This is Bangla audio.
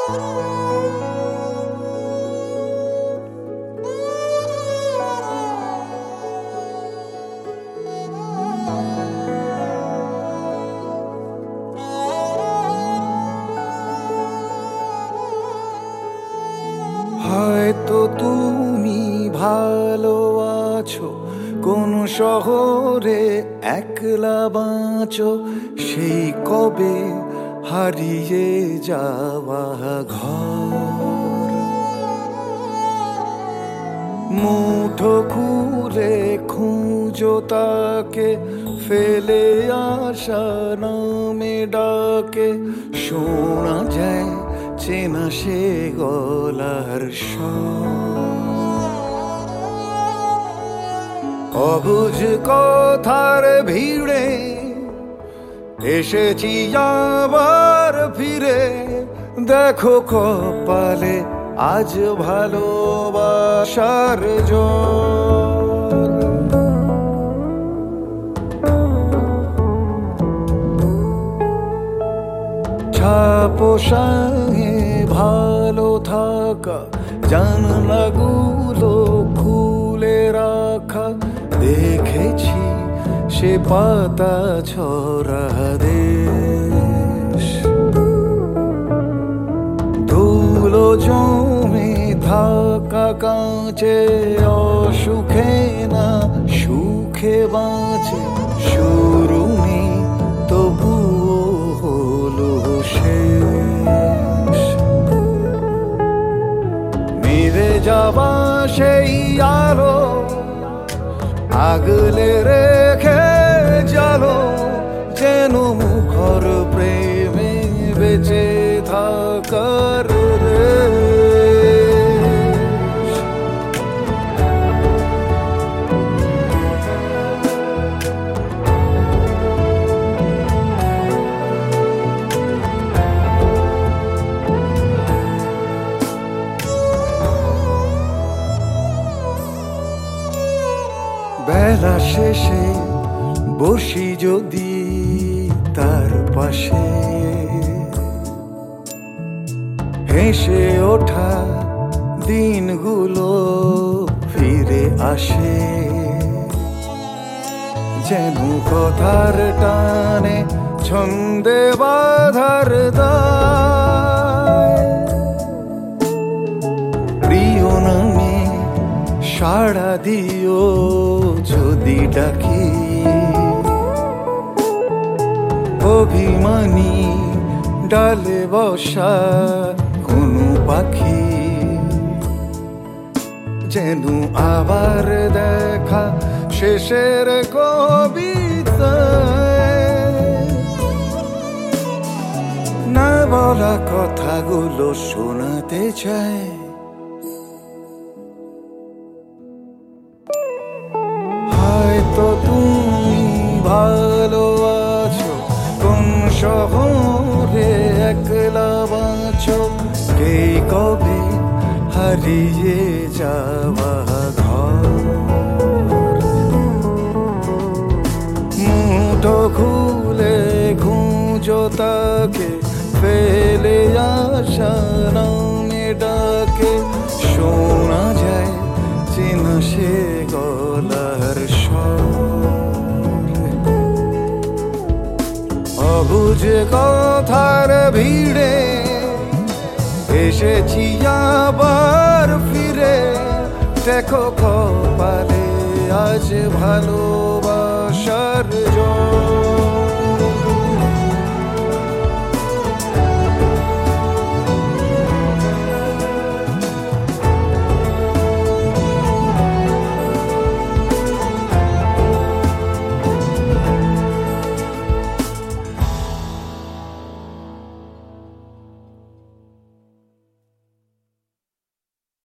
হয়তো তুমি ভালো আছো কোন শহরে একলা বাঁচো, সেই কবে হারিয়ে যাওয়া ঘর। মুঠো খুলে খুঁজো তাকে, ফেলে আসা নামে ডাকে, শোনা যায় চেনা সে গলার স্বর। অবুঝ কথার ভিড়ে এসেছি আবার ফিরে, দেখো কপালে আজ ভালোবাসার জল। ছাপোষায় ভালো থাকা, জানলাগুলো খুলে রাখা, দেখেছি সে পাতা ছড়া দেশ। ধুলো জমে থাকা কাঁচে, অসুখে না সুখে বাঁচে, শুরু নেই তবুও হলো শেষ। নিভে যাওয়া সেই আলো আগলে রেখে জালো, যেন মুখর প্রেমে বেঁচে থাকার রেশ। বেলা শেষে বসি যদি তার পাশে, হেসে ওঠা দিনগুলো ফিরে আসে, যেন কথার টানে ছন্দে বাধার দায়। প্রিয় নামে সাড়া দিও যদি ডাকি, অভিমানী ডালে বসা কোনো পাখি, যেন আবার দেখা শেষের কবিতা। না বলা কথাগুলো শোনাতে চায়, হয়তো তুমি ভালো আছো কোন শহরে একলা বাঁচো, কে কবে হারিয়ে যাওয়া ঘর। মুঠো খুলে খুঁজো তাকে, ফেলে আসা নামে ডাকে, শোনা যায় চেনা সে গলার স্বর। অবুঝ কথার ভিড়ে এসেছি আবার ফিরে, দেখো কপালে আজ ভালোবাসার জল।